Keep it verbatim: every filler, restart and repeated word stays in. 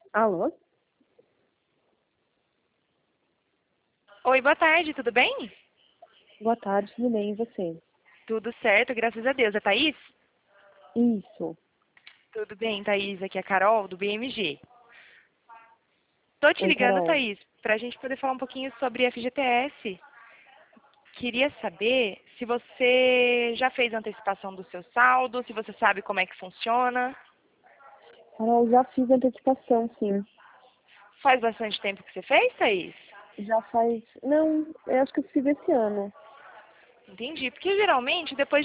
Alô? Oi, boa tarde, tudo bem? Boa tarde, tudo bem, e você? Tudo certo, graças a Deus. É Thaís? Isso. Tudo bem, Thaís. Aqui é a Carol, do B M G. Tô te Oi, ligando, Carol. Thaís, para a gente poder falar um pouquinho sobre F G T S. Queria saber se você já fez a antecipação do seu saldo, se você sabe como é que funciona. Carol, já fiz a antecipação, sim. Faz bastante tempo que você fez, Thaís? Já faz... Não, eu acho que eu fiz esse ano. Entendi, porque geralmente depois